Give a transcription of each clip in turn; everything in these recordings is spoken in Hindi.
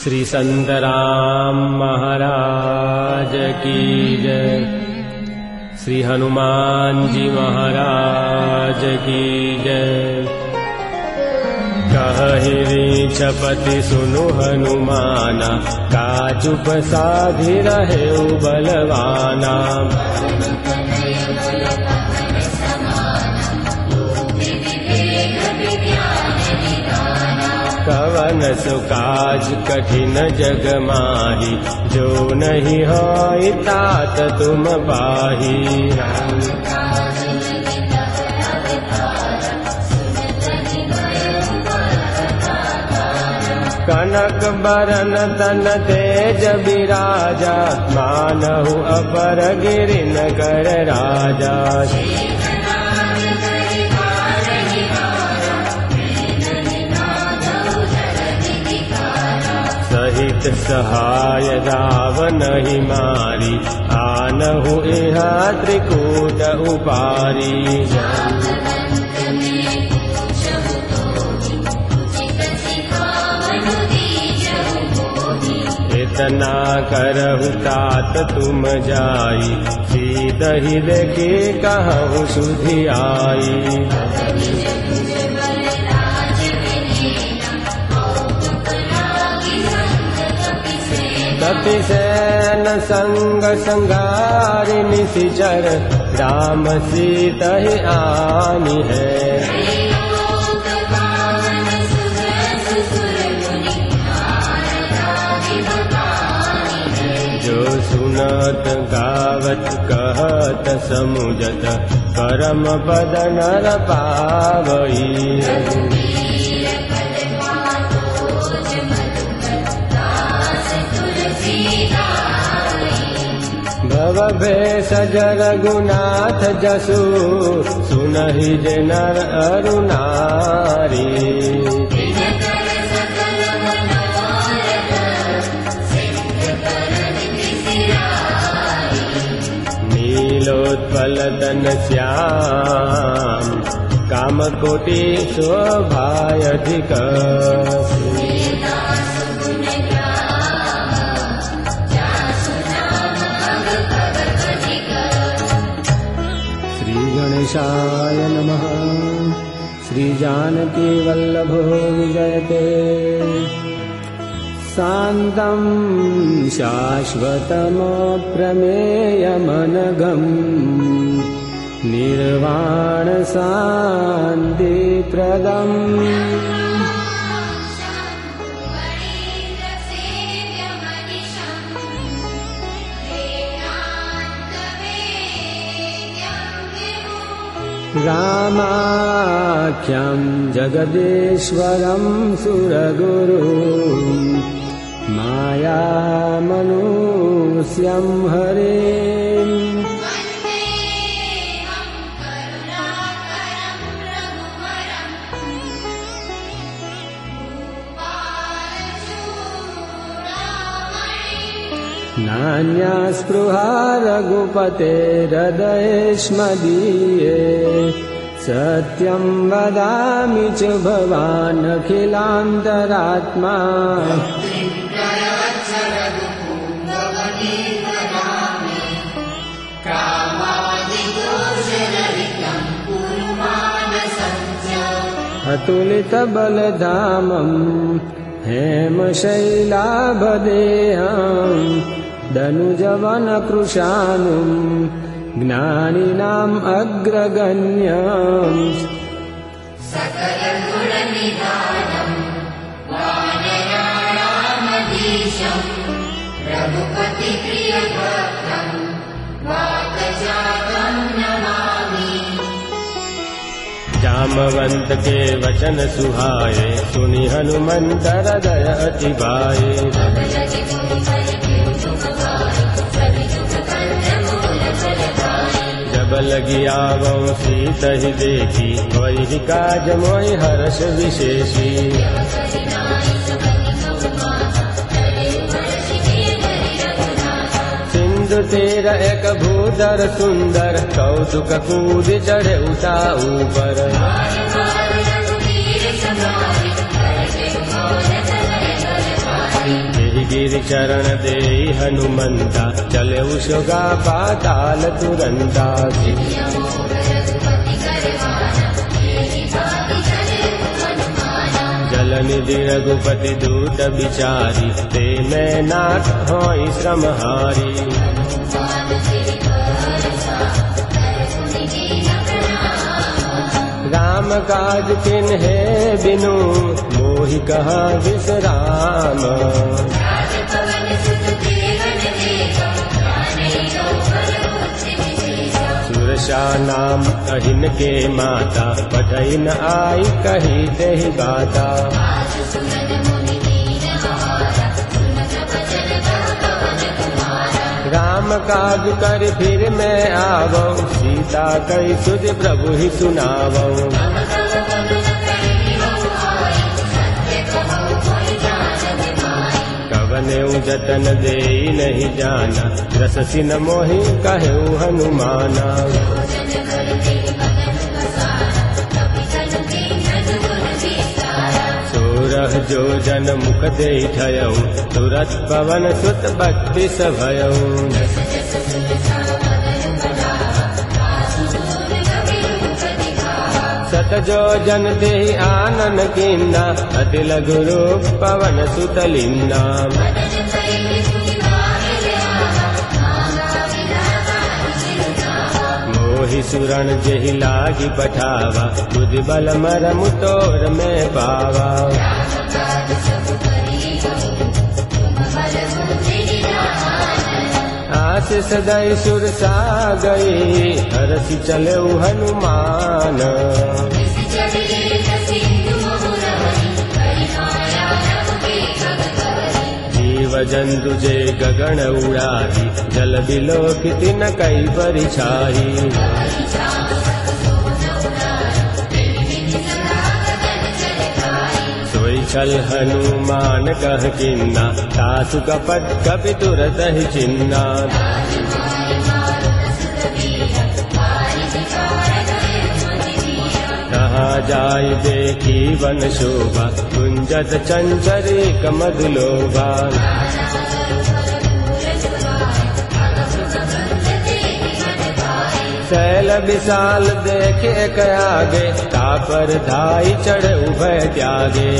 श्री संत राम महाराज की जय। श्री हनुमान जी महाराज की जय। कहहि रीछपति सुनु हनुमाना, काजु साधि रहेउ बलवाना। कवन सो काज कठिन जग माही, जो नहीं होई तात तुम पाही। कनक बरन तन तेज बिराजा, मानहु अपर गिरिन कर राजा। सहित सहाय रावण ही मारी, आनहु इहा त्रिकूट उपारी। इतना करहु तात तुम जाई, सीधहि देखी कहु सुधि आई। कपिसेन संग संगारि निशिचर, राम सीता ही आनी है। जो सुनत गावत कहत समुझत, परम पद नर पावई। भव भेष जर गुनाथ जसु, सुनहि जे नर अरु नारी। नीलोत्पल तन श्याम, काम कोटि शोभायधिक। गणेशाय नमः। श्री जानकी वल्लभो विजयते, शान्तं शाश्वतं प्रमेयमनघं, निर्वाण शान्तिप्रदम्। रामाख्यं जगदीश्वरं सुरगुरुं, मायामनुष्यं हरिम्। नान्या स्पृहा रघुपतेर्हृदयेष्मदीये, सत्यं वदामि च भवान् अखिलान्तरात्मा। अतुलितबलधामं हेमशैलाभदेहं, दनुजवनकृशानुं ज्ञानिनाम् अग्रगण्यम्। सकलगुणनिधानम् वानराणामधीशम्, रघुपतिप्रियभक्तम् वातजातं नमामि। जामवंत के वचन सुहाए, सुनि हनुमंत हृदय अति भाए। जब लगी आवं सीत ही देखी, वही काज मोहि हर्ष विशेषी। सिंधु तीर एक भूधर सुंदर, कौतुक कूद चढ़े उता ऊपर। गिरि चरण दे हनुमंता चले उशोगा पाताल तुरंता जल निधि रघुपति दूत बिचारी ते मैं नाथ होई श्रमहारी राम काज किन्हे बिनु मोहि कहा विश्राम सुरसा नाम अहिन के माता पठई न आई कही तेहि बाता राम काज कर फिर मैं आवो सीता कई सुध प्रभु ही सुनावो कवने जतन दे नहीं जाना रस सिन मोहि कहु हनुमाना सोरह जो जन मुख दे ठयऊ तुरत पवन सुत 32 भयऊ सत जो जन दे आनन किन्ना अति लघु रूप पवन सुत लीना मोहि सुरण जेहि लागी पठावा बुद्धि बल मरमु तोर में पावा आशीष दई सुर सा गई हरसि चले हनुमान जीव जंतु जे गगन उड़ाही जल बिलोकित न कई परिछाही सोई छल हनुमान कह किन्ना तासु कपट कपि तुरत ही चिन्ना कहाँ जाय देखी वन शोभा कुंजत चंचरी कमदुलोभा शैल विशाल देखे आगे तापर धाई चढ़ उभय त्यागे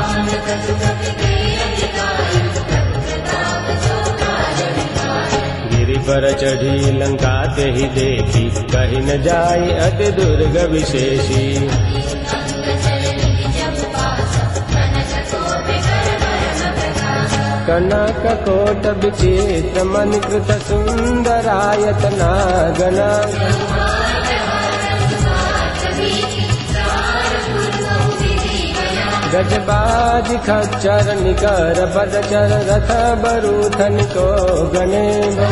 गिरि पर चढ़ी लंका ते ही देखी कहीं न जाई अति दुर्ग विशेषी कनक कोट विचित्र मणिकृत सुंदरायतना गना गजबाज खच्चर निकर बदचर रथ बरूथन को गणे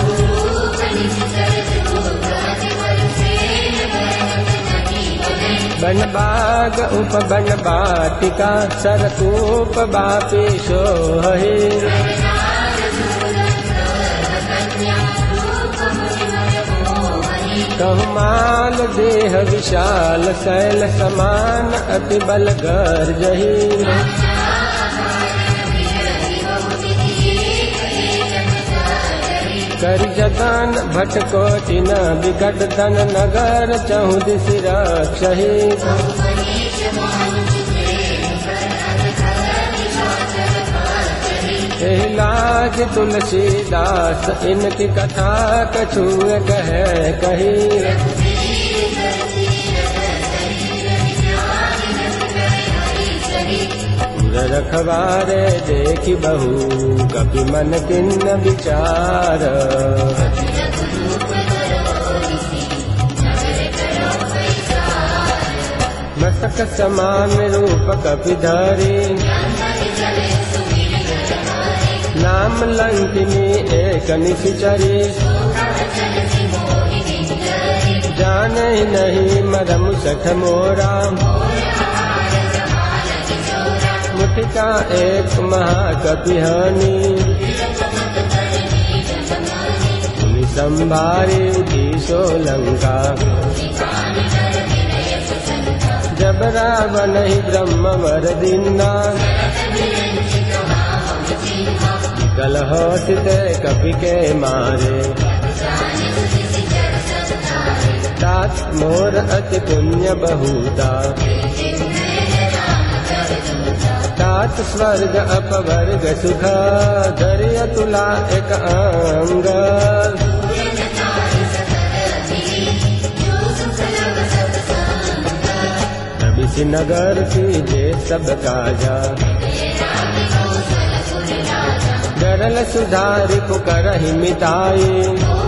बन बाग उप बन बाटिका सरकूप बापी सोहे कहमाल देह विशाल शैल समान अति बल गर्जहि कर जतन भटकोटि न विकट धन नगर चहु दिशि रक्षहि एहि लाज तुलसीदास इनकी कथा कछु कहे कही रखवारे देखी बहु कपि मन किन्न विचार मस्तक समान रूप कपि धरी नाम लंकिनी एक निशिचरी जाने नहीं मरम सठ मोरा मुठिका एक महाकपिहानी संभारी उठी सोलंका जब रावण ही ब्रह्म वर दीना सकल होसित कपि के मारे तात मोर अति पुण्य बहुता तात स्वर्ग अपवर्ग सुख धर्य तुला एक अंग तबिसि नगर कीजे सब काजा गरल सुधारि पुकरहि मिताई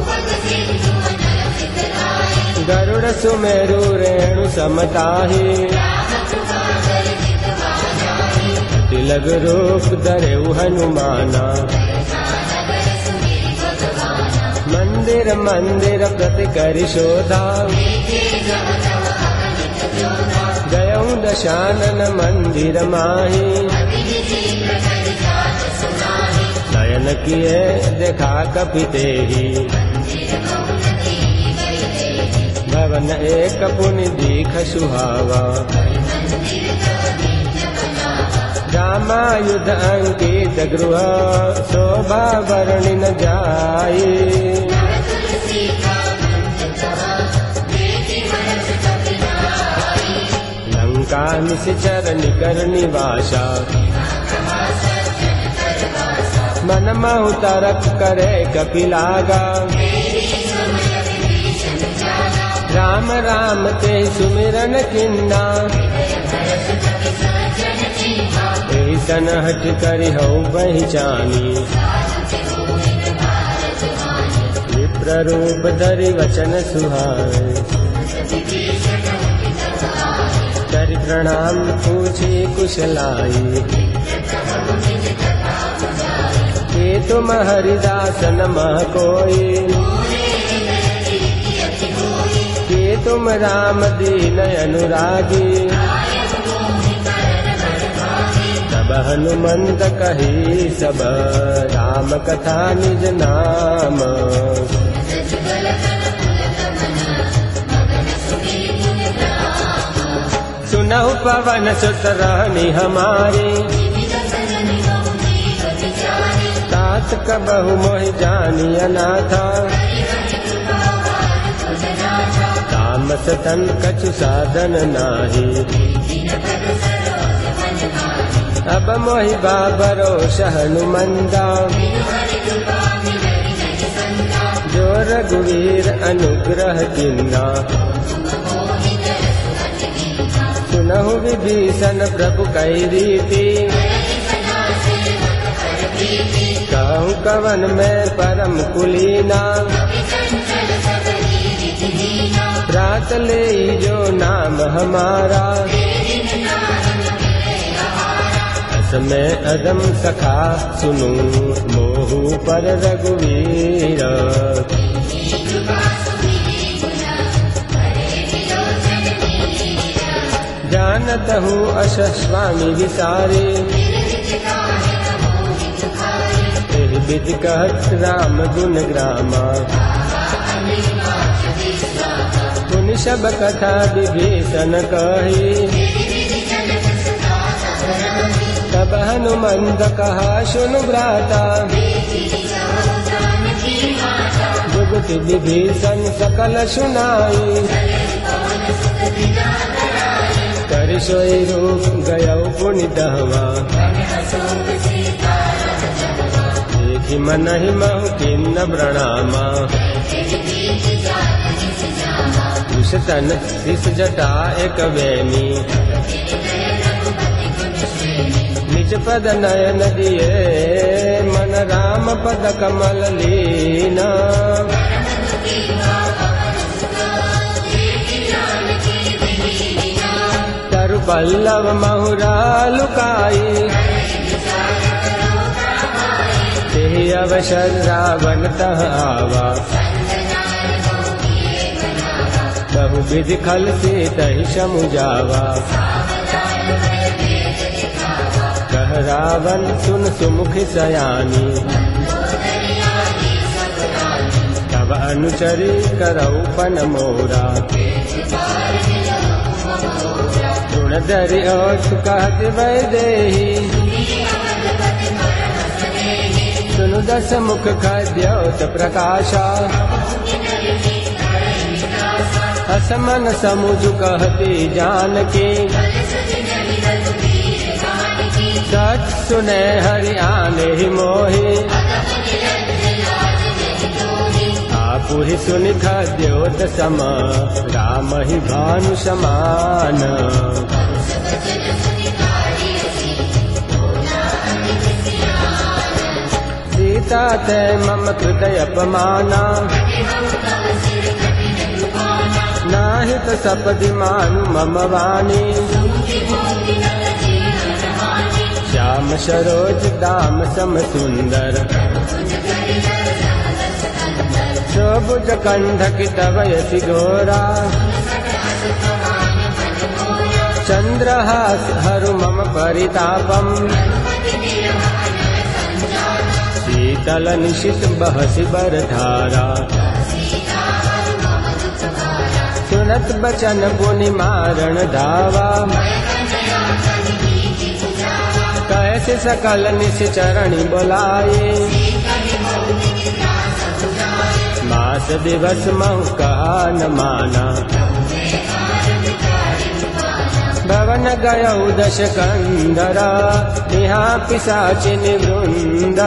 गरुड़ सुमेरु रेणु समताहि तिलक रूप धरेउ हनुमाना मंदिर मंदिर प्रति करि शोधा गयऊ दशानन मंदिर माहि नयन किए देखा कपि तेहि भवन एक पुनि दीख सुहावा रामायुध अंकित गृह शोभा वर्णि न जाई लंका निश्चर निकर निवासा मन महु तरक करे कपिलागा राम राम ते सुमिरन किन्ना ऐसन हट करि हऊ पहचानी विप्र रूप धरि वचन सुहाए करि प्रणाम पूछी कुशलाई के तुम हरिदासन मह कोई के तुम राम दीन अनुरागी तब हनुमंत कही सब राम कथा निज नाम सुनहु पवन सुत रहनी हमारी तात कबहु मोहि जानी अनाथा तामस तन कछु साधन नाही अब मोहि बाबरोष हनुमंदा जो रघुवीर अनुग्रह किन्ना सुनहु विभीषण प्रभु कई रीति कहूँ कवन में परम कुलीना रात ले जो नाम हमारा में अदम सखा सुनू मोहु पर रघुवीर जानत हूँ अश स्वामी विसारे विधि कहत राम गुण ग्रामा पुनि सब कथा विभीषण कही तब हनुमंत कहा सुनु भ्राता जुगति विभीषण सकल सुनाई कर सोई रूप गयौ पुनि दहवा देखि मनहि महु किन्न प्रणामा विषतन शिष जटा एक वेमी निज पद नयन दिए मन राम पद कमल लीना तरु पल्लव महुरा लुकाई तेहि अवसर रावण तह आवा बहु विधि खल से तहि समुझावा कह रावण सुन सुमुख सयानी तब अनुचरी करऊ पन मोरा गुण धरि ओठ कहत वैदेही सुनु दस मुख खद्योत प्रकाशा असमन समुझ कहती जानकी सच सुने हरि आने ही मोहि आपु ही सुनि खद्योत सम राम ही भानु समान सीता ते मम हृदय अपमाना नाहित सपदि मानु मम वाणी श्याम सरोज दाम सम सुंदर शोभुज कंधक तव यति घोरा चंद्रहास हरु मम परितापम शीतल निशित बहसि बरधारा सुनत बचन पुनि मारण धावा कैसे सकल निश्चरणी बोलाए मास दिवस महु कहा न माना भवन गयौ दश कंदरा यहाँ पिशाचि निवृंद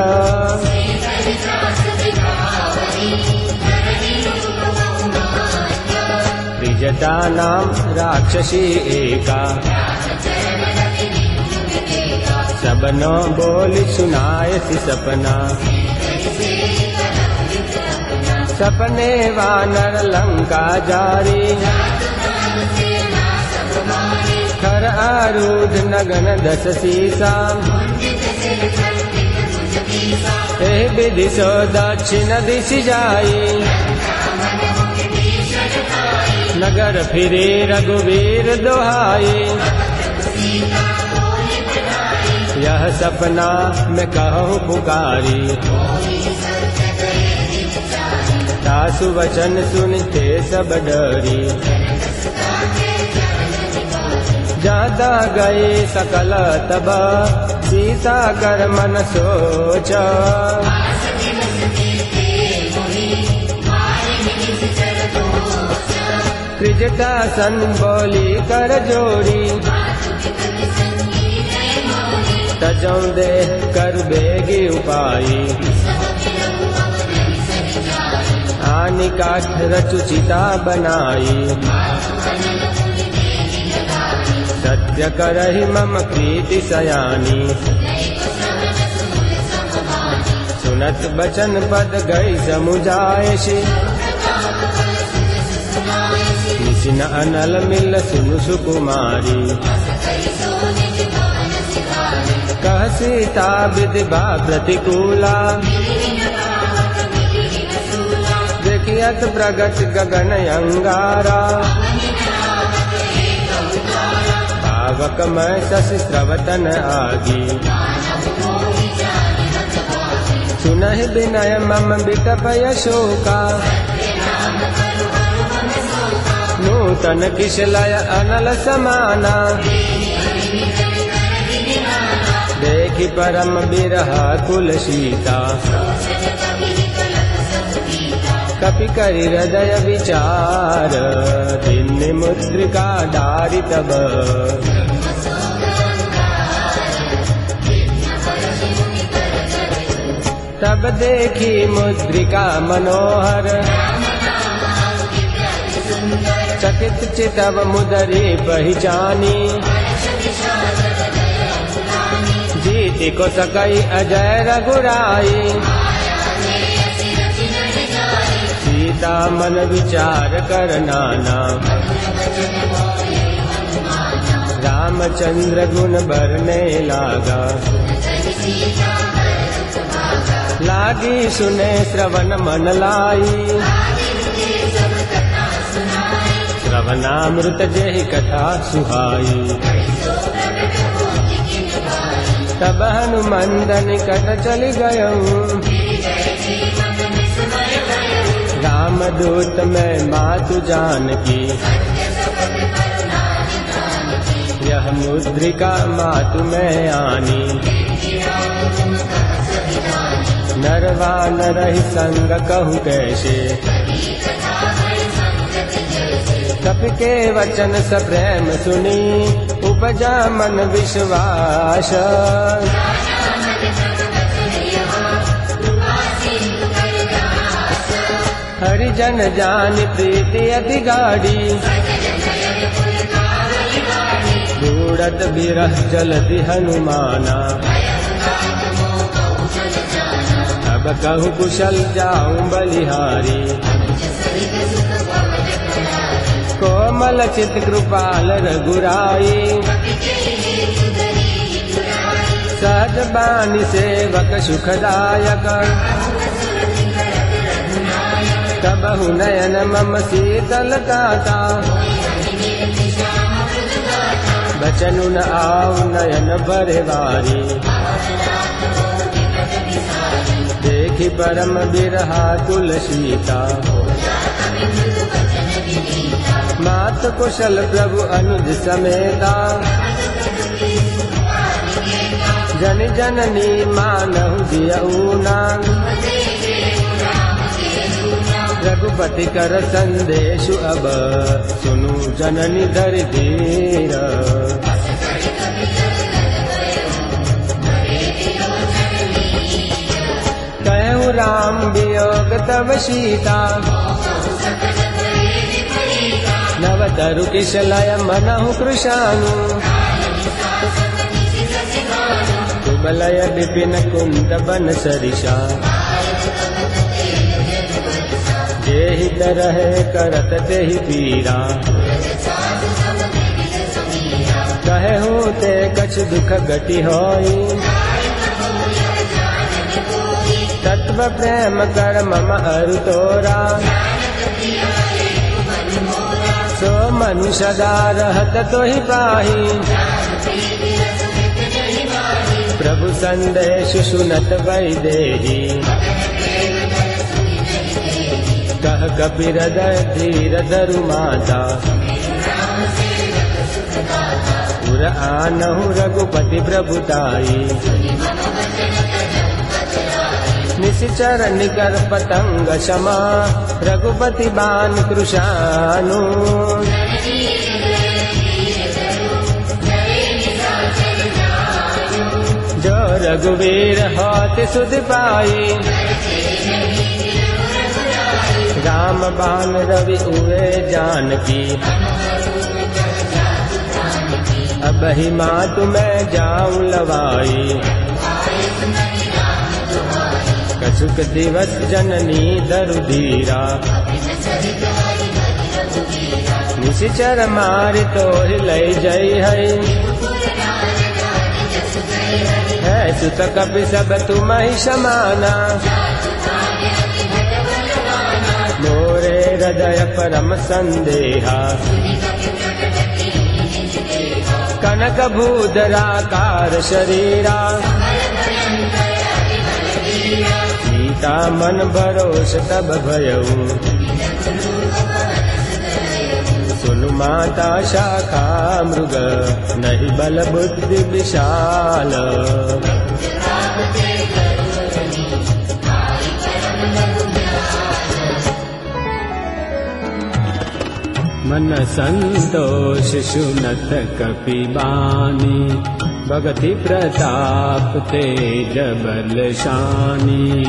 त्रिजटा नाम राक्षसी एका सबनो बोली सुनायसी सपना सपने वानर लंका जारी खर आरूढ़ नगन दस सीसा विधि सो दक्षिण दिशि जाई नगर फिरे रघुवीर दोहाई यह सपना मैं कहूँ पुकारी सासु वचन सुनते सब डरी जाता गए सकल तब सीता कर मन सोच त्रिजटा सन बोली कर जोड़ी तजौ दे कर बेगी उपाई आनि काठ रचुचिता बनाई सत्य करहि मम प्रीति सयानी सुनत बचन पद गई समुझायसी निशिन अनल मिल सुनु सुकुमारी कह सीता विधिवा प्रतिकूला देखियत प्रगट गगन अंगारा पावक मैं शशि स्रवतन आगी सुनहि विनय मम विटपय शोका नूतन किशलय अनल समाना देखि परम बिरह कुल सीता कपि करि हृदय विचार दिन्नि मुद्रिका डारि तब तब देखी मुद्रिका मनोहर चकित चितव मुदरी पहचानी जीति को सकई अजय रघुराई सीता मन विचार कर नाना रामचंद्र गुण बरने लागा लागी सुने श्रवण मन लाई श्रवणामृत जेहि कथा सुहाई तब हनुमंदन कट चली गयऊं रामदूत में मातु जानकी यह मुद्रिका मातु में आनी नरवा नरहि संग कहूँ कैसे, कपि के वचन सप्रेम सुनी, उपजा मन विश्वास। हरिजन जानि प्रीति अति गाढ़ी, दूरत बिरह जलति हनुमाना। अब कहूँ कुशल जाऊं बलिहारी, कोमल चित कृपाल रघुराई। सहज बानी सेवक सुखदायक, तबहु नयन मम शीतल काता। बचनु न आऊ नयन भरे वारी, देखी परम बिरहा तुलसीता। मात कुशल प्रभु अनुज समेता, जन जननी मानहु जियऊना। रघुपति कर संदेशु अब, सुनु जननी धर धीर। कहु राम वियोग तव सीता, नवतरु किशलय मनहु कृशानु। कुबलय विपिन कुंद बन सरिषा, जेहि तरह करत तेहि पीरा। कहूँ ते कछ दुख गति होई, तत्व प्रेम कर मम अरु तोरा। सो मनु सदा रहत तोहि पाही, प्रभु संदेश सुनत वैदेही। कह कपि हृदय धीर धरु माता, उर आनहु रघुपति प्रभुताई। निश्चर निकर पतंग क्षमा, रघुपति बान कृशानु। जो रघुवीर होत सुध पाई, राम बान रवि उवे जानकी। अब ही मातु मैं जाऊं लवाई, कछुक दिवस जननी धरु धीरा। निशिचर मारि तोहि लई जई है, सुत कपि सब तुम ही समाना। मोरे हृदय परम संदेहा, कनक भूधराकार शरीरा। सीता मन भरोस तब भयऊ, सुनु माता शाखा मृग। नहीं बल बुद्धि विशाल, मन संतोष सुनत कपि बानी। भगति प्रताप तेज बल शानी।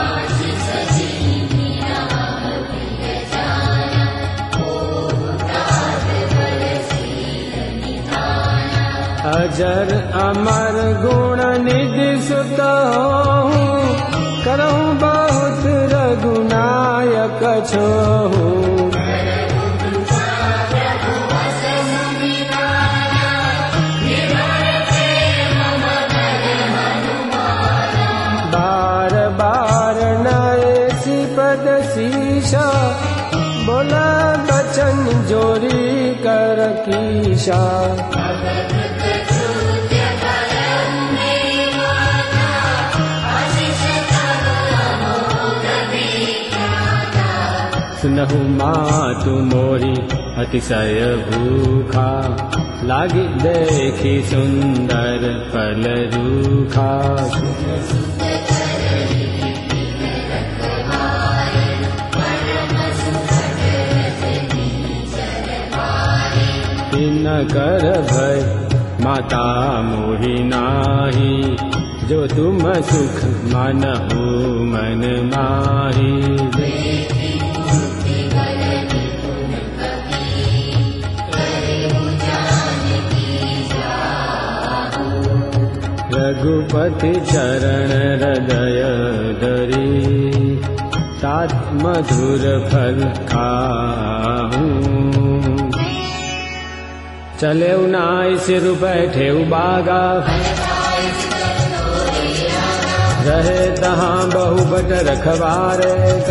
अजर अमर गुण निधि सुत होहु, करहु बहुत रघुनायक छोहु। बार बार नए सिपद शीशा, बोला बचन जोरी कर कीशा। सुनहु मातु मोरी अतिशय भूखा, लागी देखी सुंदर फल रूखा। न कर भय माता मोहि नाही, जो तुम सुख मानहु मन माही। रघुपति चरण हृदय धरी, तात मधुर फल खाहूँ। चले नाई सिर बैठे बागा, रहे तहाँ बहु बट रखवारे।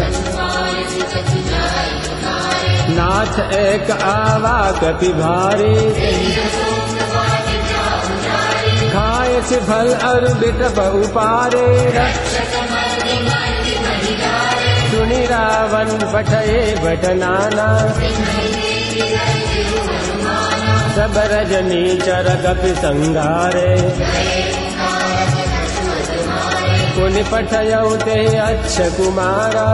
नाथ एक आवा कपि भारी, खाए से फल और बिटप उपारे। सुनि रावण पठये बट नाना, सब रजनी चर कपि संगारे। पुनि पठयौ ते अच्छ कुमारा,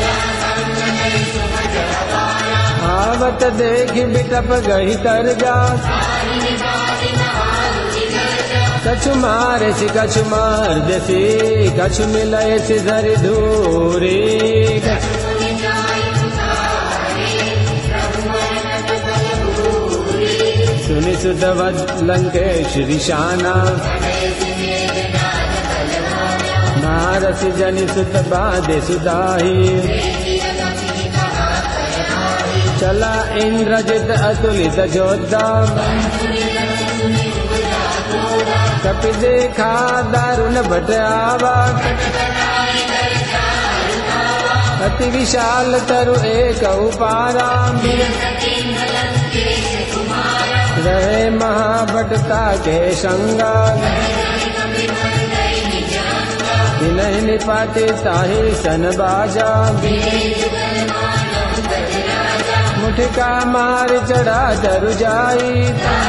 आवत देखि बिटप गहि तर जा। कछु मारे से कछु मार देसी, कछु मिलय से धरि धूरी। सुनि सुत लंकेश ऋषाना, नारस जनि सुत बाधे सुदाही। चला इंद्रजित अतुलित जोधा, कपि देखा दारुण बट आवा। अति विशाल तरु एक उपारा, रहे महाबटता के संगा। तिनहि निपाते ताहि सन बाजा, मुठिका मार चढ़ा तरु जाई।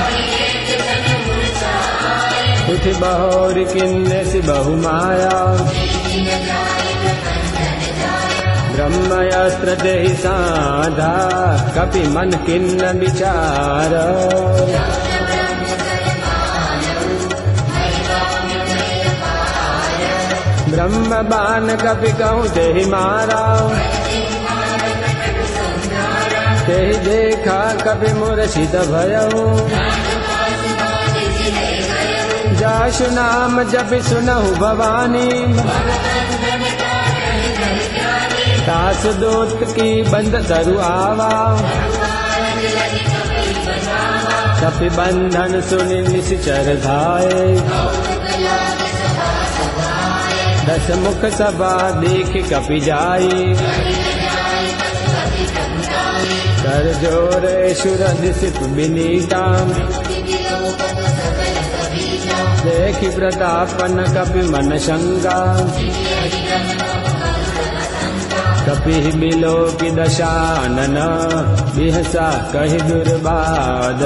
उठ बहोर किन्ने से बहु माया, ब्रह्मस्त्र देहि साधा। कपि मन किन्न विचार, ब्रह्म बान कपि कहूँ देहि मारा। तेहि देखा कपि मूर्छित भयऊ, जाशु नाम जपि सुनहु भवानी। दास दूत की बंद तरु आवा, कपि बंधन सुनि निश्चर धाये। दस मुख सभा देख कपि जाई, कर जोरे सुर दिसिप विनीता। देखि प्रतापन कपि मन शंका, कपि बिलो की दशानन। बिहसा कहि दुर्बाद,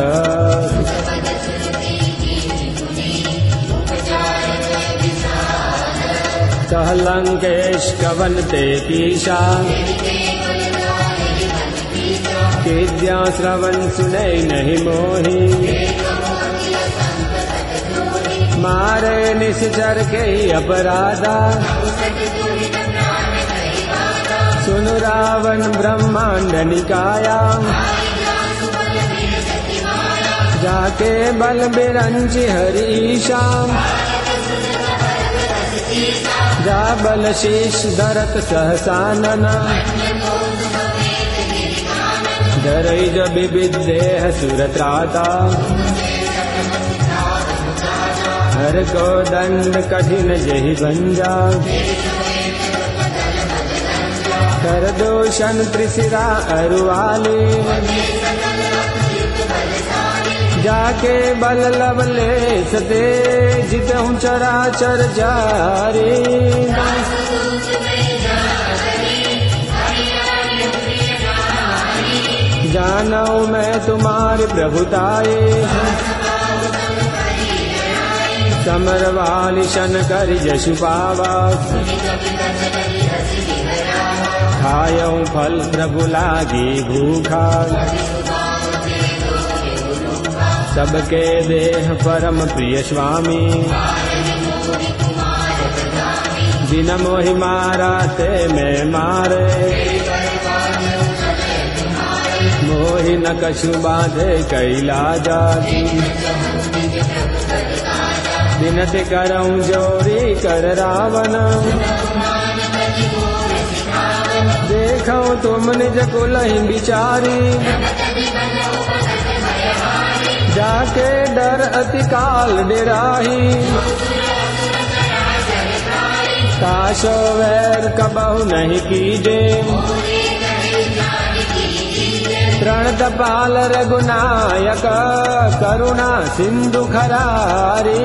कह लंकेश कवन ते पीछा। विद्या श्रवण सुने नहीं मोही, मारे निश्चर के अपराधा। सुन रावण ब्रह्मांड निकाया, जाके बल बिरंची हरीशा। जा बल शीश धरत सहसानना, डरई जब विदेह सुरत्राता। हर को दंड कठिन जहि भंजा, कर दोषण त्रिशिरा अरुवाली। जाके बल लवले सते, जितहु चराचर जारी। जानऊ मैं तुम्हारी प्रभुताए, समर वाली शन कर जशु पावा। खायऊ फल प्रभु लागी भूखा, सबके देह परम प्रिय स्वामी दिन मोहि मारा ते मैं मारे मोहि न कछु बाधे कैला जाती विनति करऊं जोरी कर रावण देखो तुम निज कुलहि बिचारी जाके डर अति काल डेराही ताशो वैर कबहु नहीं कीजे प्रणतपाल रघुनायक करुणा सिंधु खरारी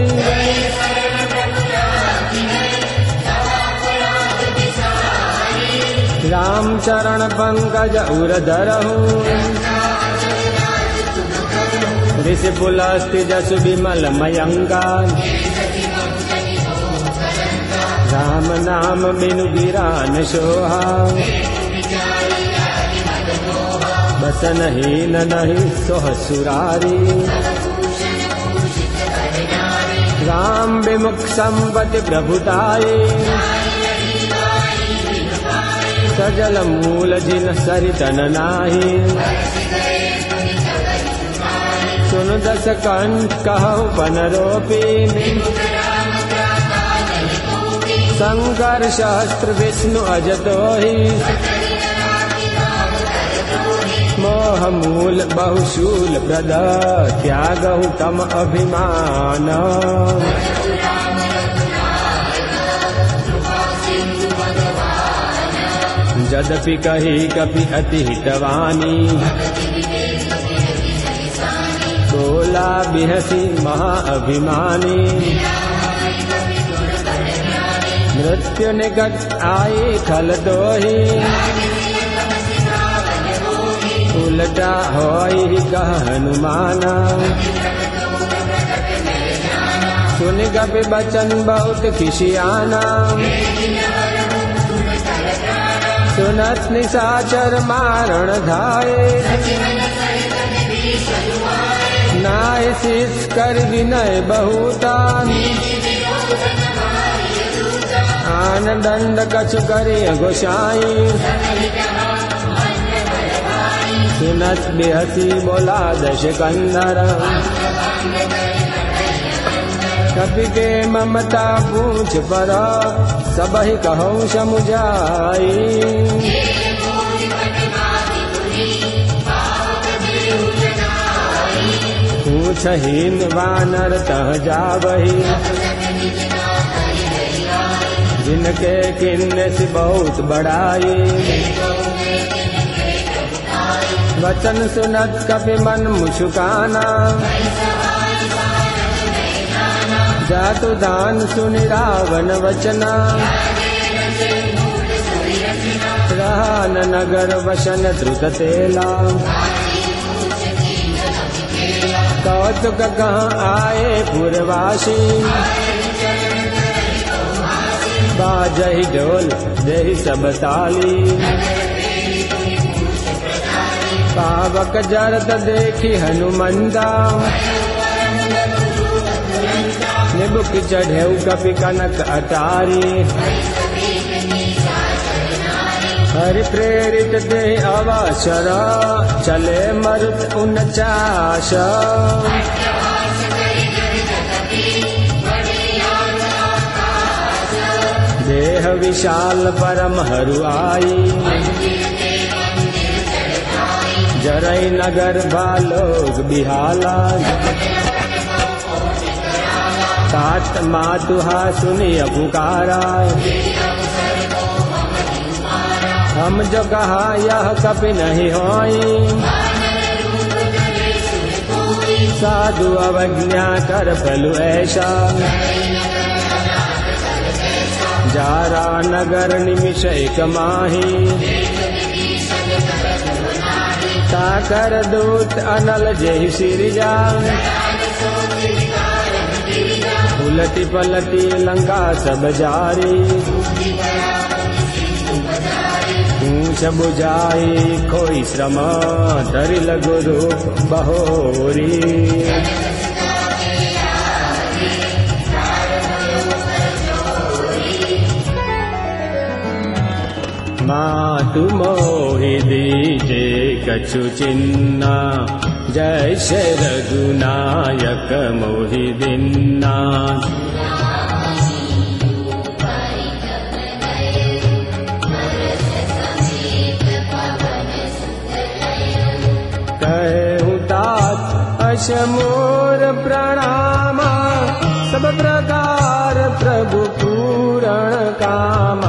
राम चरण पंकज उर धरहूँ ऋषि पुलस्ति जसु विमल मयंका राम नाम बिनु गिरान सोहा बसन हीन नहीं सोह सुरारी राम विमुख संपत्ति प्रभुताये सजल मूल जिन सरितन नाही सुन दस कंठ कहु पन रोपी शंकर शास्त्र विष्णु अजतोहि मोह मूल बहुशूल प्रद त्यागहु तम अभिमान जदपि कही कपि अति हितवानी बोला बिहसी महा अभिमानी मृत्यु निकट आए खल दोही उलटा होई कह हनुमाना सुन कपि बचन बहुत खिसियाना सुनत निशाचर मारण धाये नाय शीस कर विनय बहुता आन दंड कछु करे गोसाई सुनत बिहसी बोला दश कंदर कपि के ममता पूछ पर सबहि कहूँ समुझाई पूछहीन वानर तह जावही जिनके किन्ने से बहुत बड़ाई वचन सुनत कपि मन मुझुकाना जातु दान सुनि रावण वचना रहा न नगर वसन द्रुत तेला कौतुक कहाँ आए पुरवासी बाजहि ढोल देहि सब ताली पावक जरत देखी हनुमंदा निबुक चढ़ेऊ कपि कनक अटारी हरि प्रेरित दे अवसर चले मरुत 49 देह विशाल परम हरु आई जरई नगर बालोग बिहाला तात मातुहा सुनिय पुकारा हम जो कहा यह कपि नहीं होई साधु अवज्ञा कर फलु ऐसा जारा नगर निमिष एक माही ताकर दूत अनल जेहि सिरजा उलटी पलटी लंका सब जारी पूछ बुझाई खोई श्रम धरिल गुरु बहोरी। मातु मोहि दीजे कछु चिन्ना जैसे रघुनायक मोहि दिन्ना। कहूँ तात अश मोर प्रणामा सब प्रकार प्रभु पूरण कामा।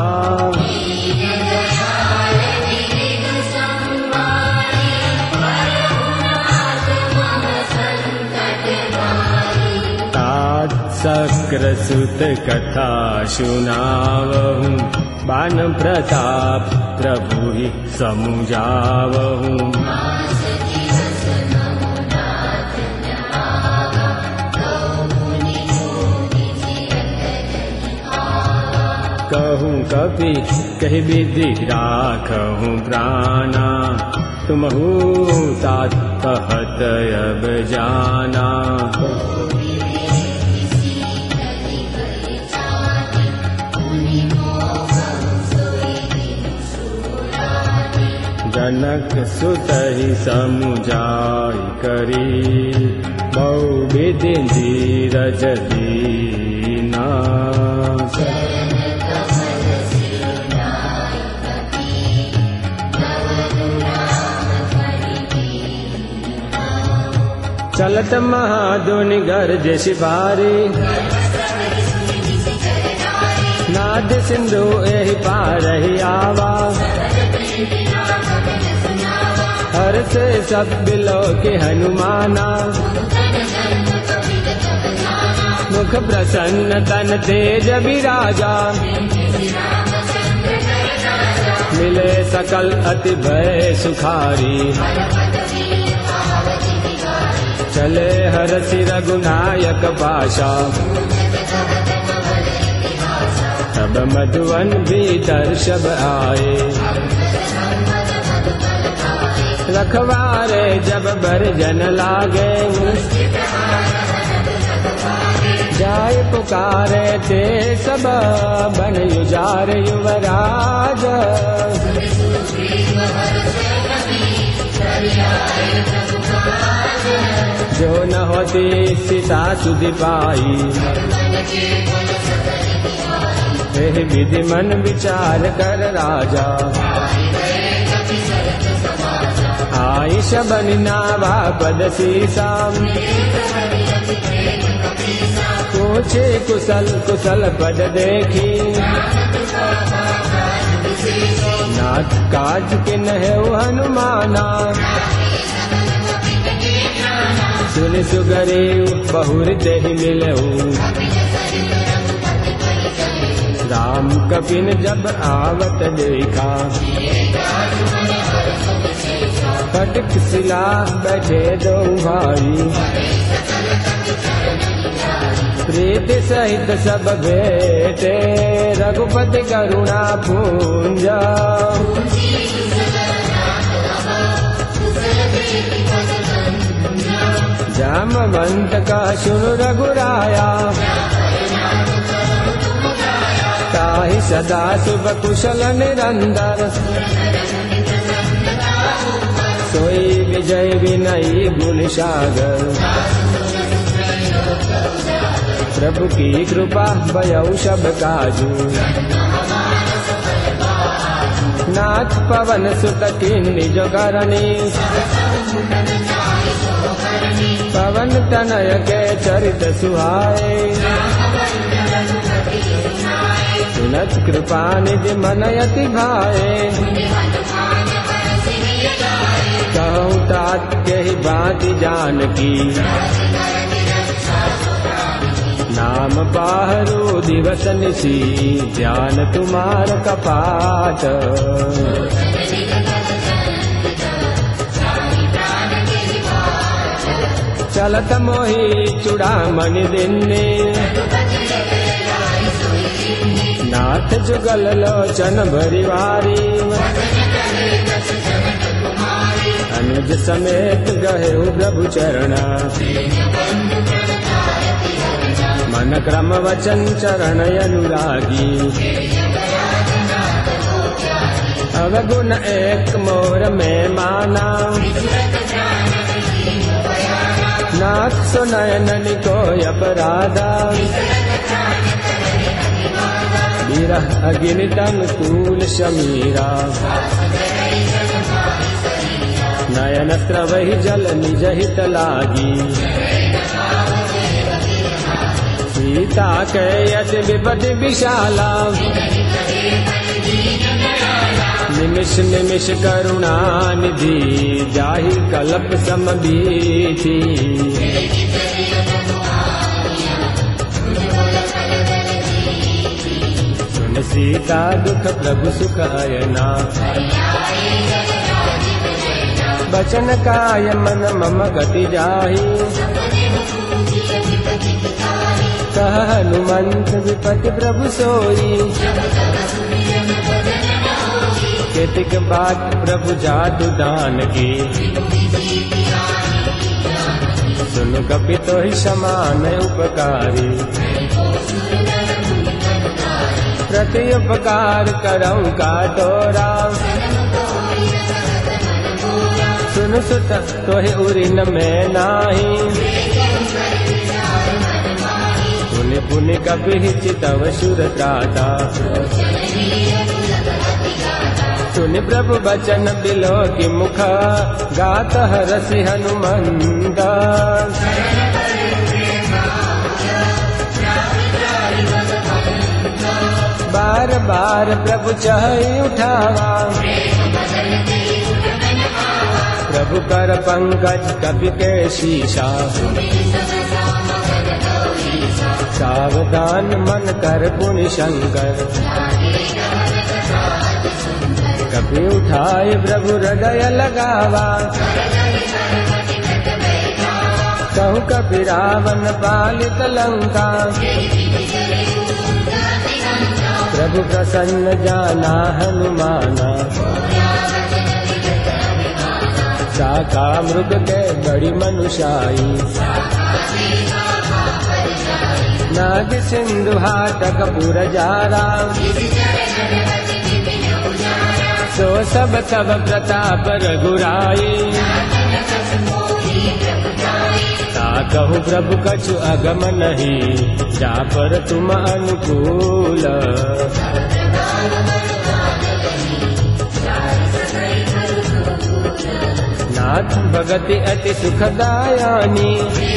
शक्र सुत कथा सुनावहूँ बान प्रताप प्रभु ही समुझावहूँ। कहूँ कपि कही विधि राखहूँ प्राणा तुमहु तात कहत अब जाना। जनक सुत ही समुझाई करी बहु विधि धीरज दीना। चलत महाधुनि गर्ज सिपारी नाद सिंधु एहि पार ही आवा। हर से सब बिलो के हनुमाना मुख प्रसन्न तन तेज विराजा। मिले सकल अति भय सुखारी चले हरसि रघुनायक पाशा। तब मधुवन भीतर सब आए रखवारे जब बरजन लागे। जाय पुकारे ते सब बन युजार युवराज। जो न होती सीता सुधि पाई वह विधि मन विचार कर राजा। आई शबन नावा पद सीसा पूछे कुशल कुशल पद देखी। नाथ काज के नहे हनुमाना सुन सुगरे बहुर देहि मिलऊ। राम कपिन जब आवत देखा फटक सिला बैठे दो भाई। प्रीत सहित सब भेटे रघुपति करुणा पूंजा। जामवंत का सुनु रघुराया ताहि सदा शुभ कुशल निरंतर। सोई विजय विनयी गुण सागर प्रभु की कृपा भयउ सब काजू। नाथ पवन सुत की निज करनी पवन तनय के चरित सुहाए। सुनत कृपा निधि मन अति भाए। कहूँ तात के ही बाति जानकी नाम बाहरो दिवस निशी ध्यान तुम्हार कपाट। चलत मोहि चूड़ामणि दिन्ने नाथ जुगल लोचन भरिवारी। अनुज समेत गहे प्रभु चरणा मन क्रम वचन चरण अनुरागी अवगुण एक मोर में माना नाथ सुनयन कोय अपराधा विरह अग्नि तन तूल शमीरा नयन स्रवहि जल निज हित लागी सीता के यति विपति विशाला निमिष निमिष करुणा निधि जाहि कल्प समबीति सुन सीता दुख प्रभु सुख अयना बचन काय मन मम गति जाहि कह हनुमंत विपति प्रभु सोई केतिक बात प्रभु जादु दान की सुन कपि तो ही समान उपकारी प्रति उपकार करऊं का तोरा सुन सुत तोहि उरिन में नाही पुनि पुनि कपि चितव सुर त्राता सुनि प्रभु बचन बिलो की मुख गात हरसि हनुमंत बार बार प्रभु चहि उठावा प्रभु कर पंकज कपि के शीशा सावधान मन कर पुनि शंकर कपि उठाए प्रभु हृदय लगावा कहूँ कपि रावण पालित लंका प्रभु प्रसन्न जाना हनुमाना शाखा मृग के बड़ी मनुषाई नाग सिंधु हाटक पुर जारा सो सब तब प्रताप रघुराई ता कहु प्रभु कछु अगम नहीं जा पर तुम अनुकूल नाथ भगति अति सुखदायानी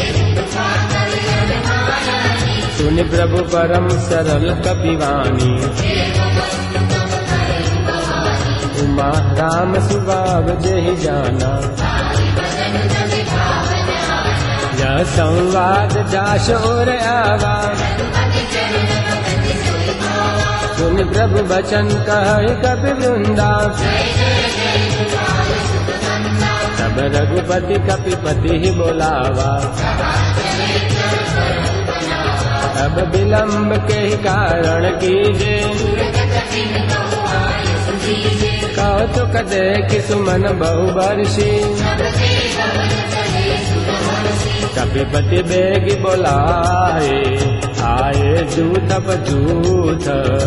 सुनि प्रभु परम सरल कपिवानी उमा राम सुभाव जहि जाना यह संवाद जाश और आवा सुनि प्रभु बचन कहि कपि वृंदा तब रघुपति कपिपति ही बोलावा अब विलंब के कारण कीजे कौतुक देख सुमन बहु वर्षी कपिपति बेगी बोलाए आए जूथ पजूथ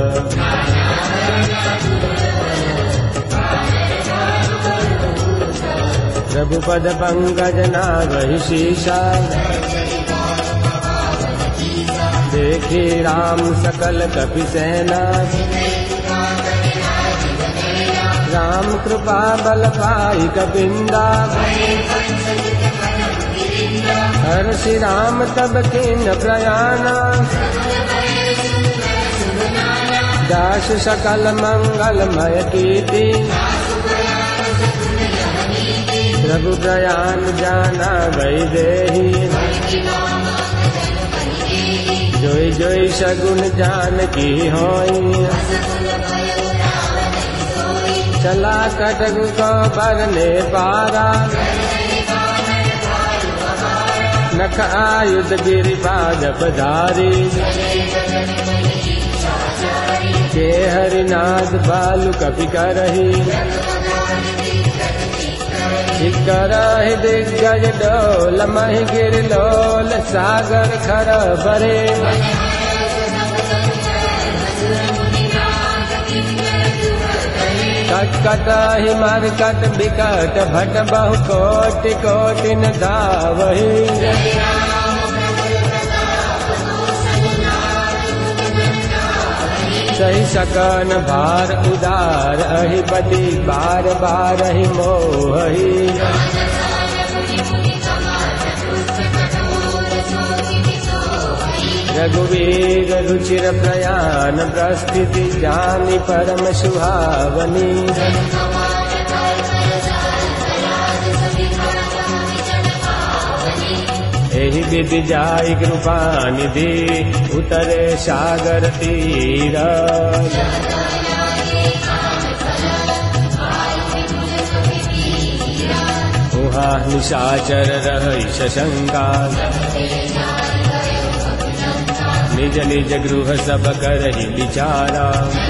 प्रभु पद पंकज नागहि शीशा देखी राम सकल कपि सेना राम कृपा बल पाई कपिंदा हर्षि राम तब किन प्रयाना दास सकल मंगलमय कीर्ति प्रभु प्रयाण जाना गई देही जोई जोई सगुन जान की होई चला कटक को बरने पारा नख आयुध गिरिपाद पधारी के हरिनाथ बालु कपि करही करहि दिग्गज डोल महि गिर लोल सागर खर बरे कटकटहि मरकट बिकट भट बहु कोटि कोटिन धावहि सही सकन भार उदार अहिपति बार बार ही मोहि रघुवीर रुचिर प्रयाण प्रस्थिति जानि परम सुहावनी एहि विधि जाई कृपा निधि उतरे सागर तीर उहा निशाचर रहि शशंका निज निज गृह सब करहि विचारा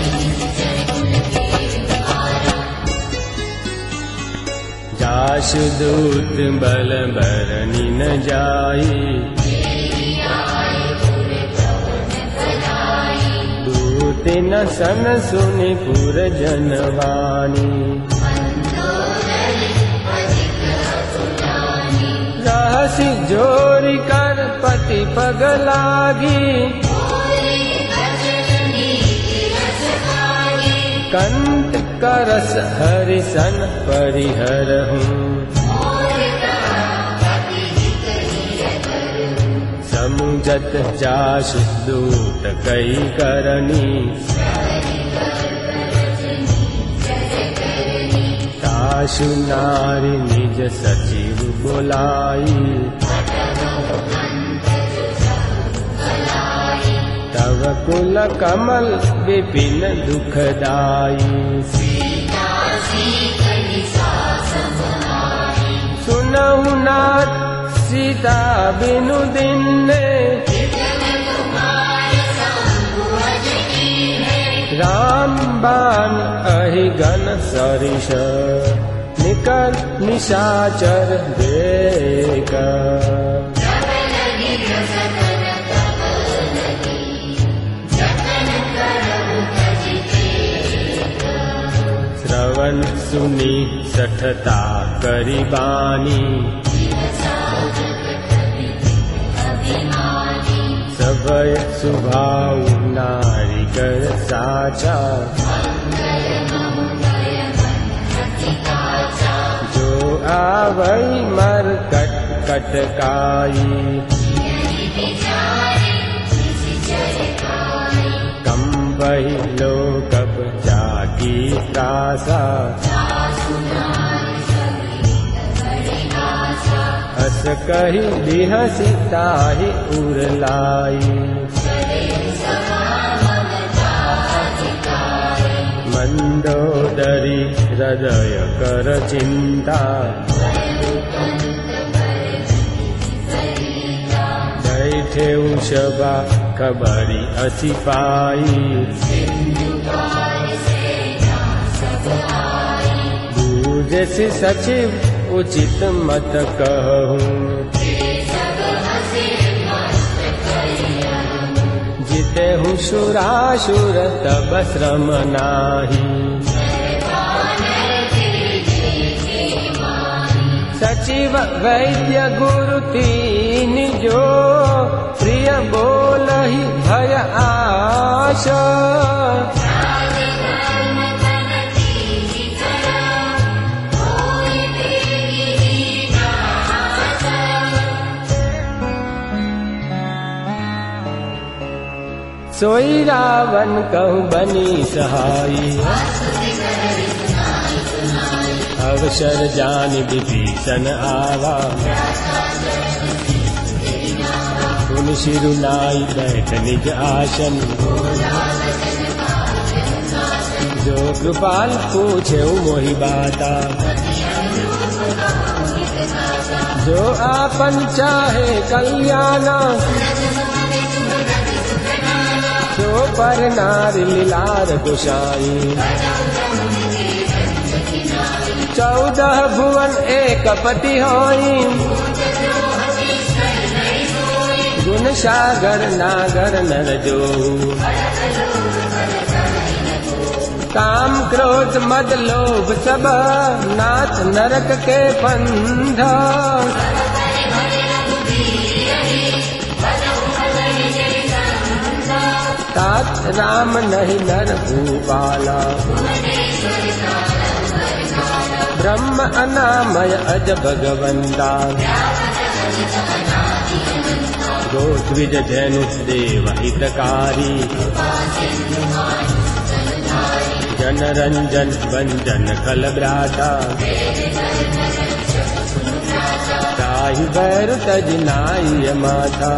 जासु दूत बल बरनि न जाई दूत न सन सुनि पुर जनवाणी रहसि जोरि कर पति पग लागी कंत करस हरिसन परिहरहूँ समुझत जासु दूत कई करनी तासु नारी निज सचिव बोलाई तव कुल कमल विपिन दुखदाई सुनहु नाथ सीता बिनु दिन्ने राम बाण अहि गण सरिष निकल निशाचर देख श्रवण सुनी सठता करी बानी सभय सुभाव नारी कर साचा जो आवई मर कट कटकाई कंबहि लोकप जाकी त्रासा हस कही बिहसी ताहि उरलाई मंदोदरी हृदय कर चिंता बैठे उषबा खबरी असी पाई बूझसि सचिव उचित मत कहूँ जिते हूँ सुरासुर तब श्रम नाही सचिव वैद्य गुरु तीन जो प्रिय बोलहि भय आशा सोई रावण कहूँ बनी सहाई अवसर जान विभीषण आवा सुन सिरुनाई बैठ निज आसन जो कृपाल पूछे मोहि बाता जो आपन चाहे कल्याण जो पर नारी लीलार गोसाई 14 भुवन एक पति होई, गुण सागर नागर नर जो। काम क्रोध मद लोभ सब नाथ नरक के बंध। तात राम नहीं नर भूपाला, ब्रह्म अनामय अज भगवंता। गोद्विज जनु देव हितकारी, जन रंजन वंजन कल भ्राता। ताहि बैर तज नाई माता,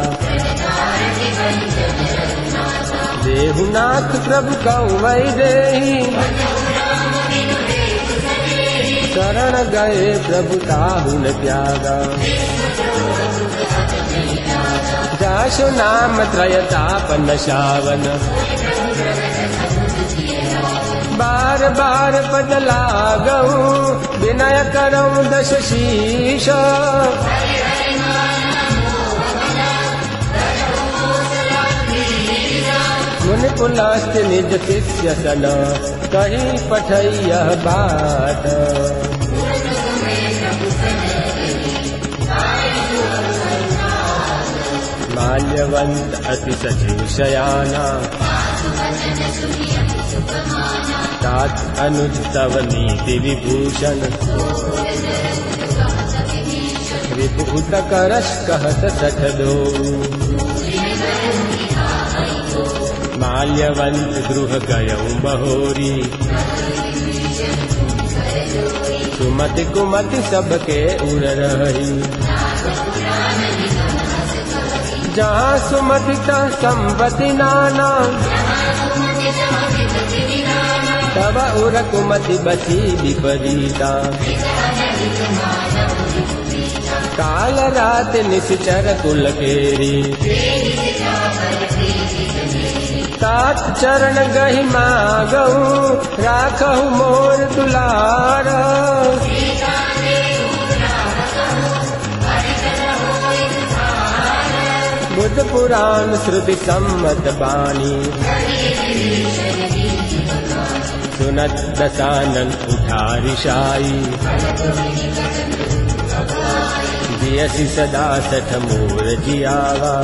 देहुनाथ प्रभु कौ वै देहि। शरण गए प्रभु ताहु न त्यागा, जासु नाम त्रयतापन सावन। बार बार पद लागऊ, विनय करऊँ दश शीश। मुनि पुलस्त निज शिष्य सन, कही पठैय बात। माल्यवंत अति सचिव शयाना, तात अनुज तव नीति विभूषण। रिपुत करस कहत सठ दो, माल्यवंत गृह गयऊँ बहोरी। सुमति कुमति सबके उर रही, जहाँ सुमति तहाँ संपत्ति नाना। तब उर कुमति बची विपरीता, काल रात निश्चर कुल केरी। तात चरण गहि मागऊ, राखहु मोर दुलार। बुद्ध पुराण श्रुति सम्मत बानी, सुनत दसानन उठा रिशाई। जियसि सदा सठ मोर जियावा,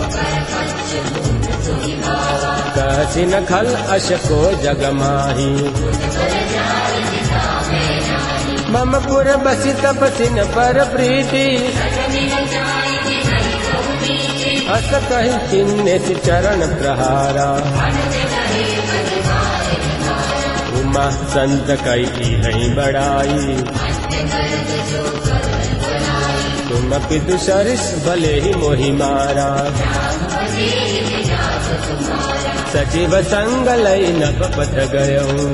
कहसि न खल अश को जग माही। मम पुर बसि तपसिन पर प्रीति, अस कहि किन्नेस चरण प्रहारा। उमा संत कई हई बड़ाई, तुम पितु सरिस भले ही मोहि मारा। सचिव संग लई नभ पथ गयऊँ,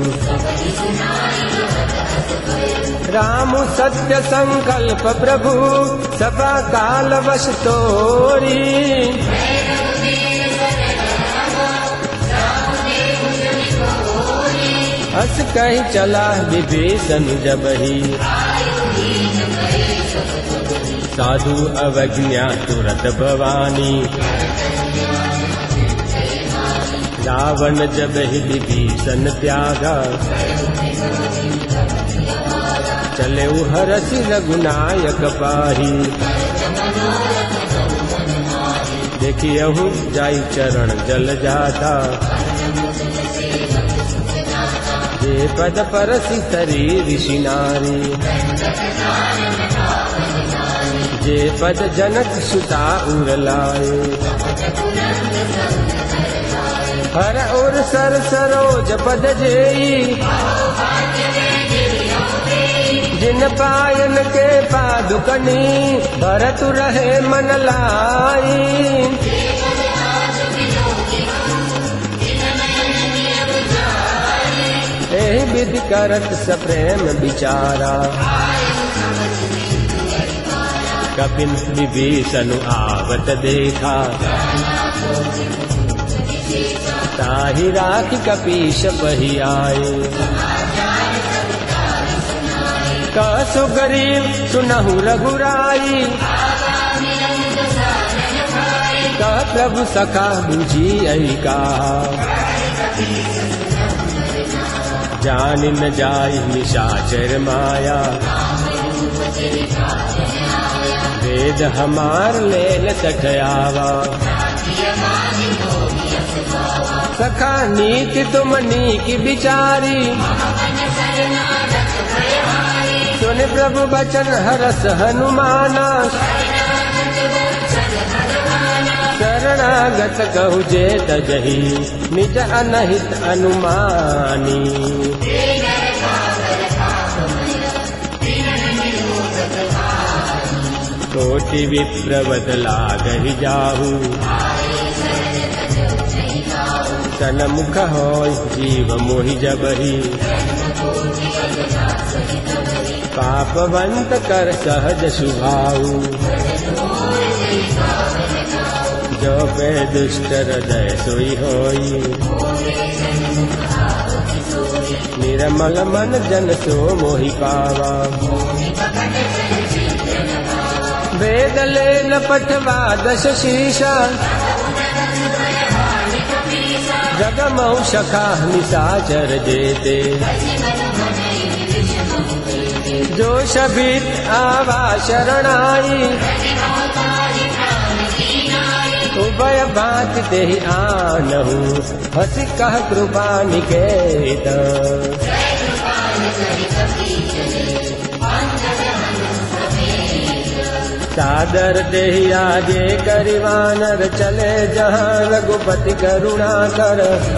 राम सत्य संकल्प प्रभु सभा काल वश तोरी। हस कही चला विभीषण जबहि, साधु अवज्ञा तुरत भवानी। रावण जबहि विभीषण त्यागा, चले हरसि रघुनायक पाही। देखियहु जाई चरण जल जाता, जे पद परसि तरी ऋषि नारी। जे पद जनक सुता उर लाए, हर और सर सरोज पद जेई। जिन पायन के पादुकनी, भरत रहे मन लाई। एहि विधि करत सप्रेम विचारा, कपिन विभीषण आवत देखा। ताहि राखि कपीश बहि आए, कह सुग्रीव सुनहु रघुराई, कह प्रभु सखा बुझी का, जान न जाई निशाचर माया, वेद हमार लेल सठयावा, सखा नीति तुम नीक विचारी, सुन प्रभु बचन हरस हनुमाना, शरणागत कहु जे तजहि, निज अनहित अनुमानी, कोटि विप्रवत लागहि जाहु, सनमुख होय जीव मोहि जबहि, पापवंत कर सहज सुभाऊ, जो पे दुष्ट हृदय सोई होई, निर्मल मन जन सो मोहि पावा, वेद लेन पठवा दश शीशा, जगमौ सखा निशाचर जेते, जो शबीत आवा शरणाई, उभय बात ते आनहु, हसी कह कृपा निकेत, सादर देहि आजे करिवानर, चले जहाँ रघुपति करुणा कर,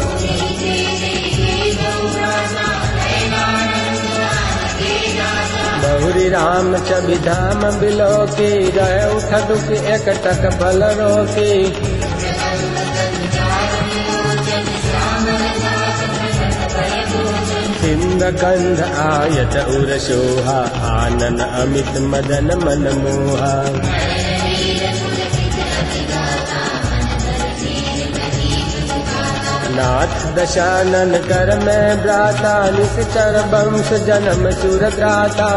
बहुरी राम छवि धाम बिलोकी, रहे उठ दुख एक टक बल रोकी, सिंध गंध आयत उर शोहा, आनन अमित मदन मन मोहा, नाथ दशानन कर में भ्राता, निश्चर वंश जन्म सुर त्राता,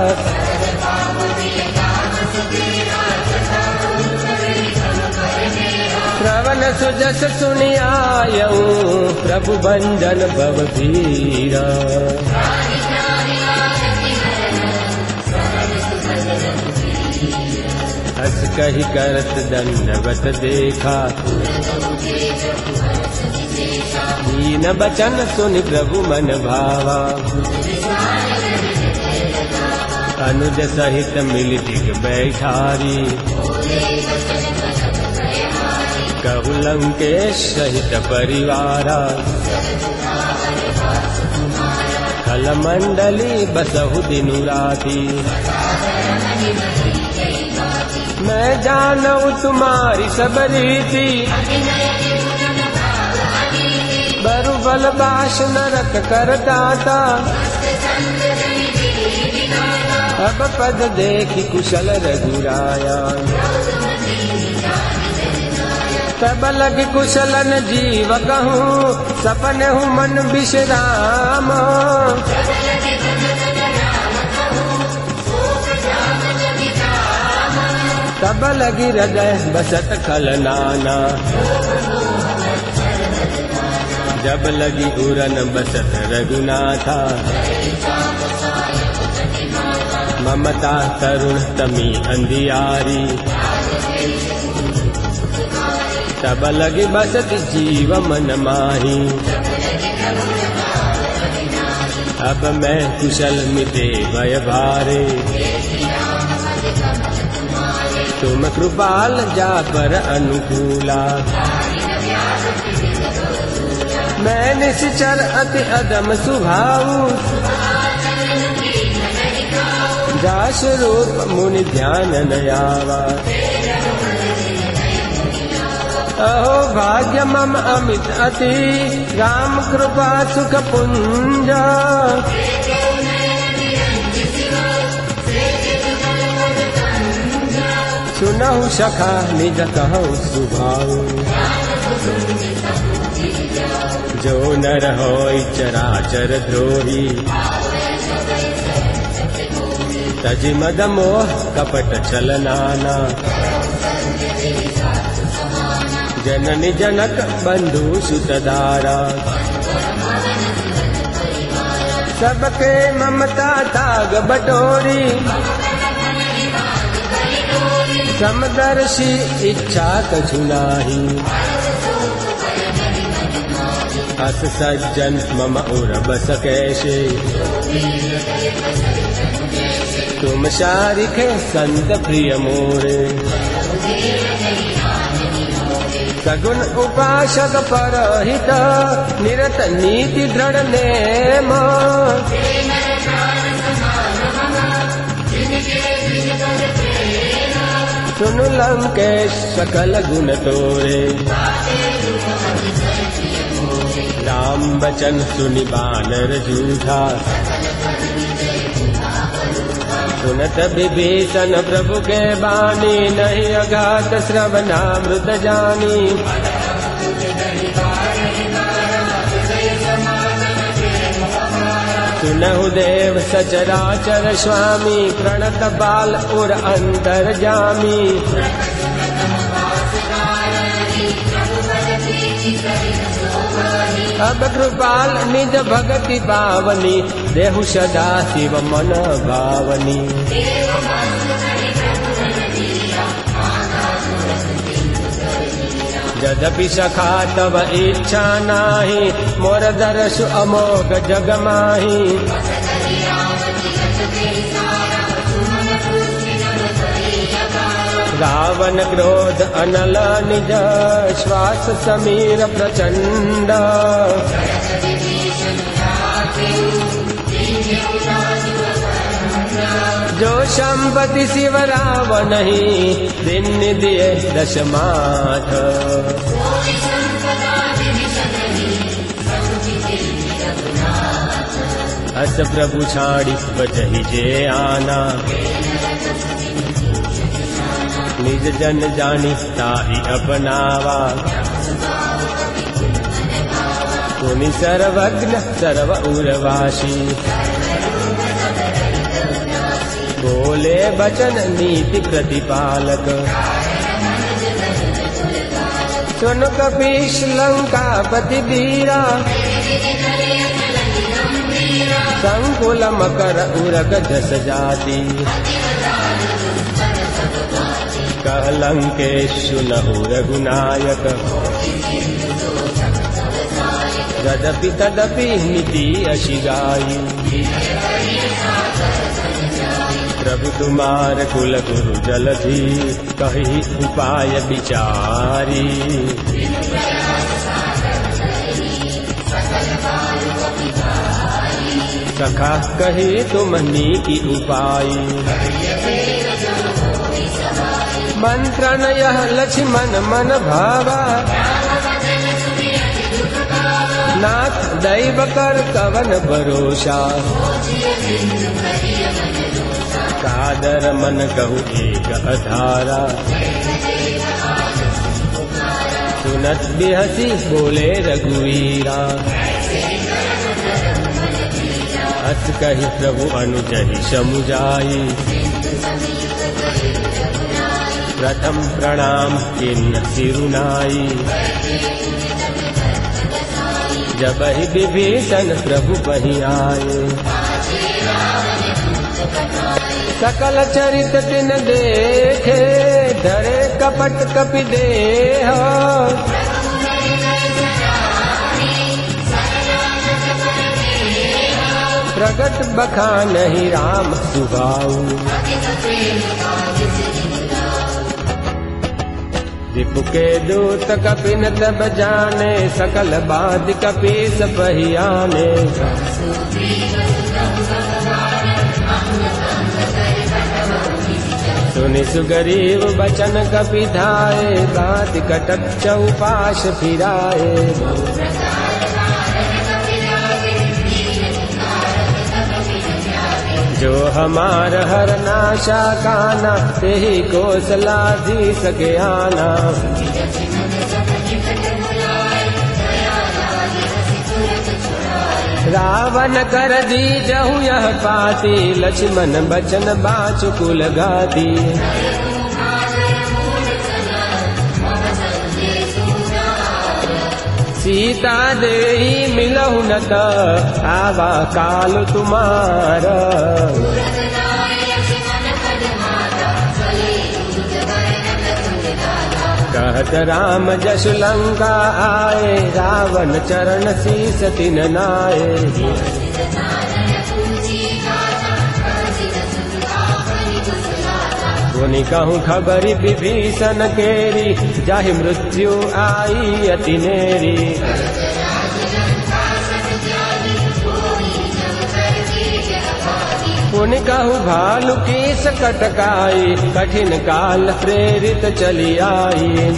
श्रवण सुजस सुनियायऊ, प्रभु भंजन भव धीरा, हस कहि करत दंडवत देखा, दीन बचन सुनि प्रभु मन भावा, अनुज सहित मिल दिग बैठारी, कहु लंकेश सहित परिवारा, खल मंडली बसहु दिनु राती, मैं जानऊ तुम्हारी सब रीति, बरु बल बाश नरक कर दाता, अब पद देखी कुशल रघुराया, तब लग कुशलन जीव कहूँ, सपन हूँ मन विश्राम, तब लगी हृदय बसत खल नाना, जब लगी उरन बसत रघुनाथा, ममता तरुण तमी अंधियारी, तब लगी बसत जीव मन माही, अब मैं कुशल मिटे भय भारे, तुम कृपाल जा पर अनुकूला, मैं निश्चर अति अदम सुभाऊ, जास रूप मुनि ध्यान न आवा, अहो भाग्य मम अमित अति, राम कृपा सुख पुंज, सुनहु सखा निज कहु सुभाऊ, जो नर होई चराचर द्रोही, तजि मद मोह कपट छल नाना। जननी जनक बंधु सुतदारा, सबके ममता ताग बटोरी। समदर्शी इच्छा कछु नाही, अस सज्जन मम उर बस कैसे। तुम शारिखे संत प्रिय मोरे, सगुण उपासक परहित। निरत नीति दृढ़ नेम, सुन लंकेश सकल गुण तोरे। राम बचन सुनि बानर जूठा, सुनत विभीषण प्रभु के बानी। नहीं अगाध श्रवणामृत जानी, सुनहु देव सचराचर स्वामी। प्रणत बाल उर अंतर जामी, अब कृपाल निज भगति पावनी। देहु सदा शिव मन भावनी, यद्यपि सखा तब इच्छा नाही। मोर दरसु अमोघ जग माही, रावण क्रोध अनल निज। श्वास समीर प्रचंड, जो संपत्ति शिव रावण ही। दिन दिए दशमाठ, अस प्रभु छाड़ी बचहि जे आना। निज जन जानी ताहि अपनावा, पुनि सर्वज्ञ सर्व उर्वासी। बोले बचन नीति प्रतिपालक, सुन कपीश लंकापति वीरा। संकुल मकर उरग जस जाति, कह लंकेश सुनहु रघुनायक। यद्यपि तदपि नीति अशि गाई, प्रभु तुम्हार कुल गुरु जलधि। कहि उपाय विचारी, सखा कही तुम नीति उपाय। मंत्रन यह लक्ष्मण मन भावा, नाथ दैव कर कवन भरोसा। कादर मन कहु एक अधारा, सुनत बिहसी बोले रघुवीरा। अस कहि प्रभु अनुजहि समुझाई, प्रथम प्रणाम किन्न सिरुनाई। जब ही विभीषण प्रभु बहि आए, सकल चरित तिन देखे। धरे कपट कपि देह, प्रगट बखानहि राम सुभाऊ। रिपु के दूत कपि न तब जाने, सकल बात कपीस पहियाने। सुनि सुग्रीव बचन कपि धाये, बात कटक चौपाश फिराए। जो हमार हर नाशा काना, तेहि कौशलाधीश के आना। रावण कर दी जहु यह पाती, लक्ष्मण बचन बाचु कुल गाती। सीता देही मिलहु न त, आवा काल तुम्हारा। कहत राम जसु लंका आए, रावण चरण शीस तिन नाए। पुनि कहूँ खबरी विभीषण केरी, जाहि मृत्यु आई अति नेरी। पुनि कहूँ भालु की सकटकाई, कठिन काल प्रेरित चली आई।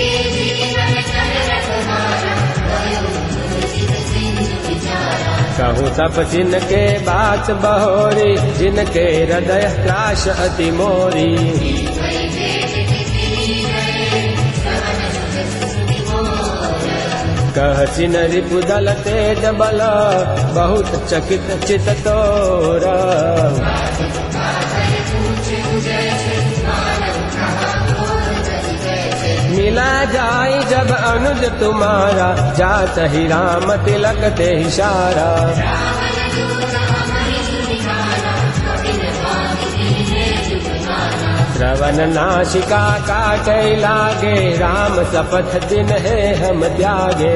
कहूँ तप जिनके बात बहोरी, जिनके हृदय त्रास अति मोरी। कह चिन रिपुदल तेज बल, बहुत चकित चित तोरा। मिला जाई जब अनुज तुम्हारा, जात ही राम तिलक ते इशारा। श्रवण नासिका काटे लागे, राम शपथ दिन है हम त्यागे।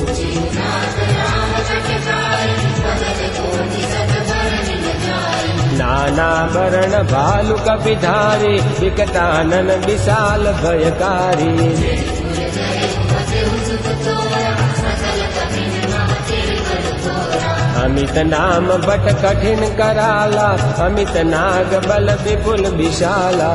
नाना वर्ण भालु कपिधारी, विकटानन विशाल भयकारी। अमित नाम बट कठिन कराला, अमित नाग बल विपुल विशाला।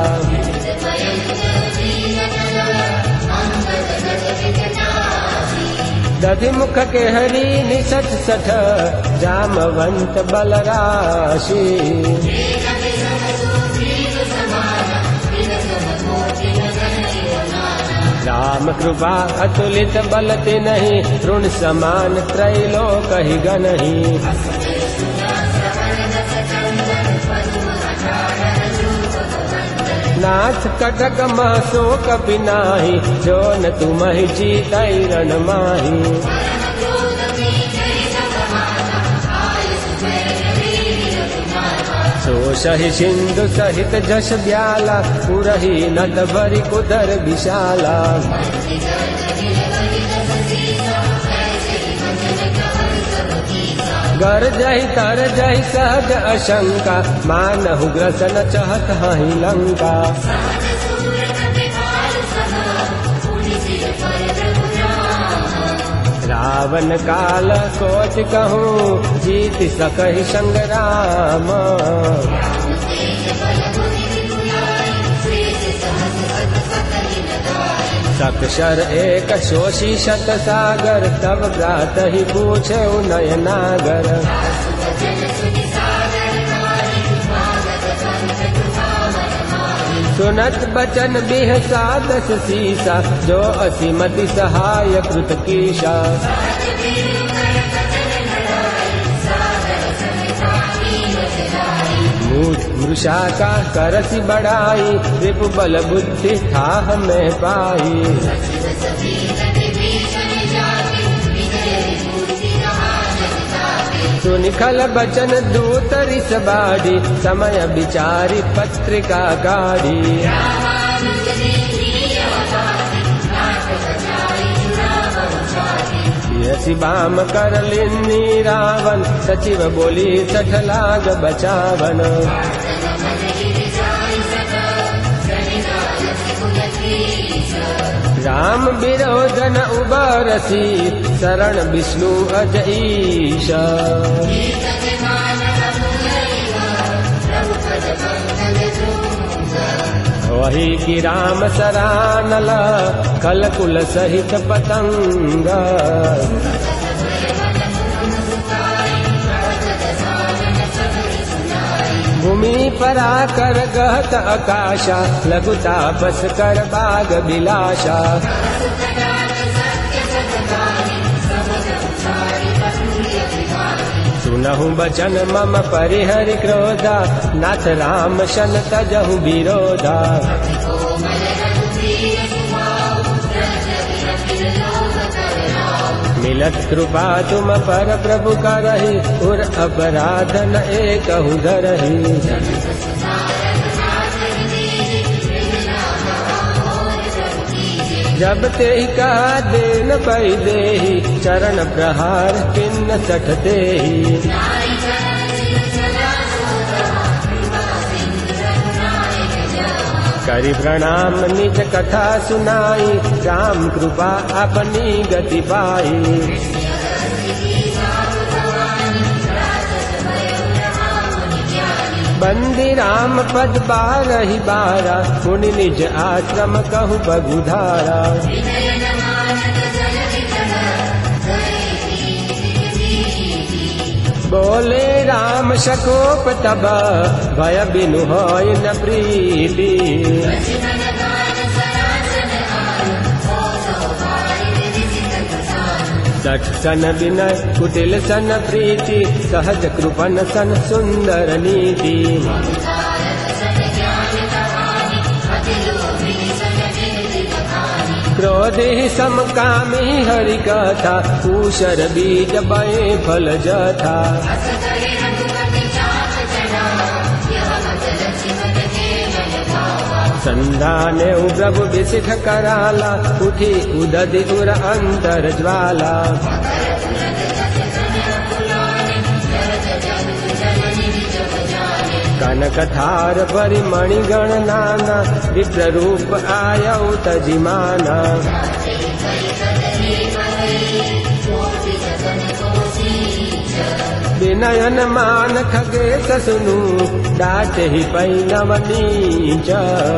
दधि मुख के हरि निसठ सठ, जामवंत बलराशि। राम कृपा अतुलित बलति नहीं, ऋण समान त्रैलोक ही गनहि। नाथ कटक महशोक बिनाहि, जो न तुमहि जीतै रण माहि। सो सहि सिंधु सहित जस ब्याला, पुरहि नद भरि कुदर विशाला। गर जहि तर जहि सहज अशंका, मानहु ग्रसन चहत हहि लंका। रावण काल कोटि कहूँ, जीत सकहि संग्राम। सक्षर एक शोषी शत सागर, तब प्रात ही पूछे नयनागर। सुनत बचन बिहसा दस सीसा, जो असीमति सहाय कृत कीशा। मृषा का करसी बढ़ाई, रिपु बल बुद्धि था हमें पाई। सुनिखल बचन दूत रिस बाड़ी, समय विचारी पत्रिका गाड़ी। यसी बाम कर लिन्नी रावण, सचिव बोली सठ लाग बचावन। राम विरोधन उबरसी, शरण विष्णु अजईश। वही की राम सरानल, कलकुल सहित पतंग। भूमि परा कर गहत आकाशा, लघु तापस कर बाग बिलाशा। कहूँ बचन मम परिहरि क्रोधा, नाथ राम शन तजहु विरोधा। मिलत कृपा तुम पर प्रभु करहि, उर अपराध न एकहु धरहि। जब तेहि कहा देन पै देहि, चरण प्रहार किन्न सठ देहि। करि प्रणाम निज कथा सुनाई, राम कृपा अपनी गति पाई। बंदी राम पद बारहि बारा, मुनि निज आश्रम कहु बगुधारा। बोले राम शकोप तब, भय बिनु होय न प्रीति। सठ सन विनय कुटिल सन प्रीति, सहज कृपन सन सुंदर नीति। क्रोधि समकामी हरि कथा, पूषर बीज बए फल जथा। संधाने प्रभु विशिख कराला, उठी उदधि उर अंतर ज्वाला। कनक थार परि मणिगण नाना, विप्र रूप आयौ तजिमाना। विनयन मान खगेश सुनु, डाटे ही पैनव नीच।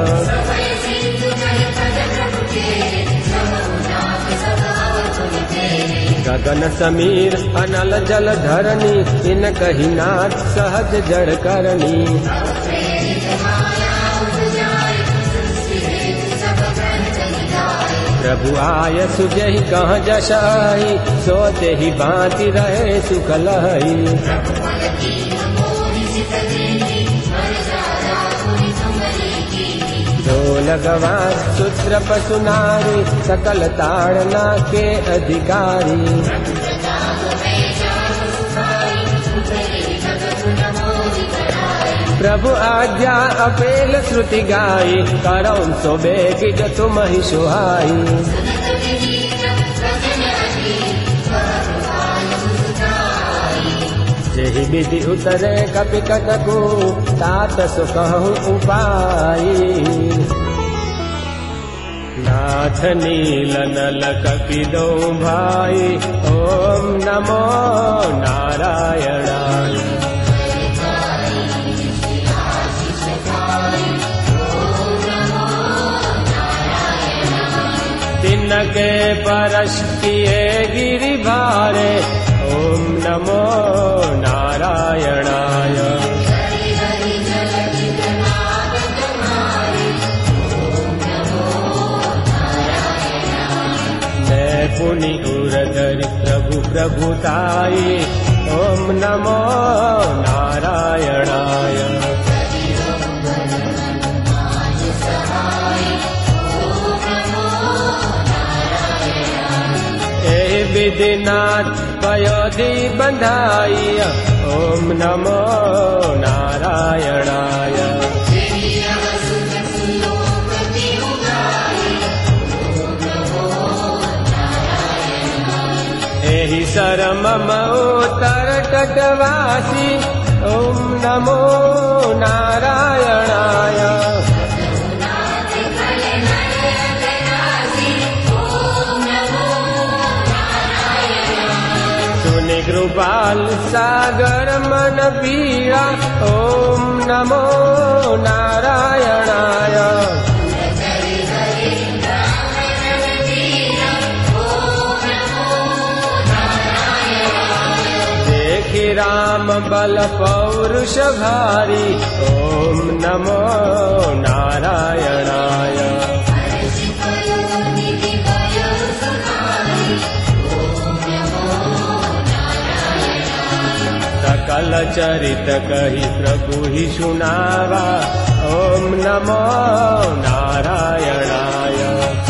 गगन समीर अनल जल धरणी, इन कही नाथ सहज जड़ करणी। प्रभु आय सुजहि कह जशहि, सोते ही बाँति रहे सुख लहि। ढोल गवार सूत्र पशु नारी, सकल ताड़ना के अधिकारी। प्रभु आज्ञा अपेल श्रुति गाई, करौं सो बेगी जो तुम ही सुहाई। जेहि विधि उतरे कपि कटकु, तात सो कहूँ उपाई। नाथ नील नल कपि दो भाई, ओम नमो नारायणाय। तिनके परश किए गिरि भारे, ओम नमो नारायणाय। मैं पुनि उरधरि प्रभु प्रभुताई, ओम नमो नारायणाय। विधिनाथ पयोधि बंधाई, ओम नमो नारायणाय। एहि सरम मऊतर तटवासी, ओम नमो नारायणाय। कृपाल सागर मन पीरा, ओम नमो नारायणाय। देखि राम बल पौरुष भारी, ओम नमो नारायणाय। सकल चरित कही प्रभु ही सुनावा। ओम नमो नारायणाय।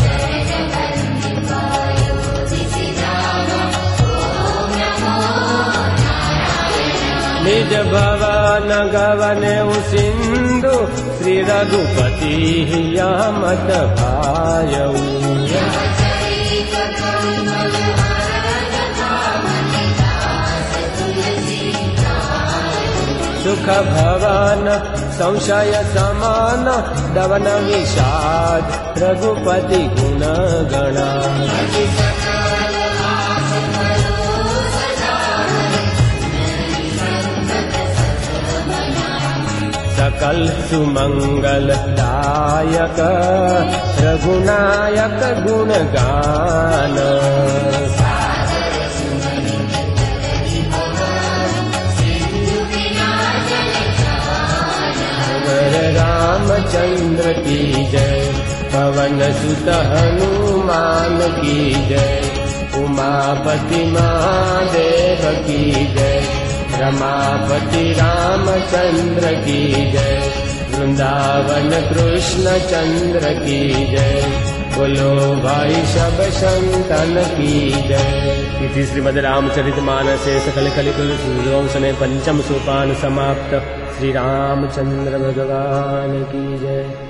निज भवन गवने सिंधु श्री रघुपति यामत भायऊ। सुख भवन संशय समान दवन विषाद रघुपति गुण गणा। सकल सुमंगल दायक रघुनायक गुण गान। रामचंद्र की जय, पवन सुत हनुमान की जय, उमापति महादेव की जय, रमापति रामचंद्र की जय, वृंदावन कृष्ण चंद्र की जय, बोलो भाई सब संतन की जय। इति श्रीमद् रामचरितमानसे सकल कलिकुल सुरवंशने पंचम सोपान समाप्त। श्री रामचंद्र भगवान की जय।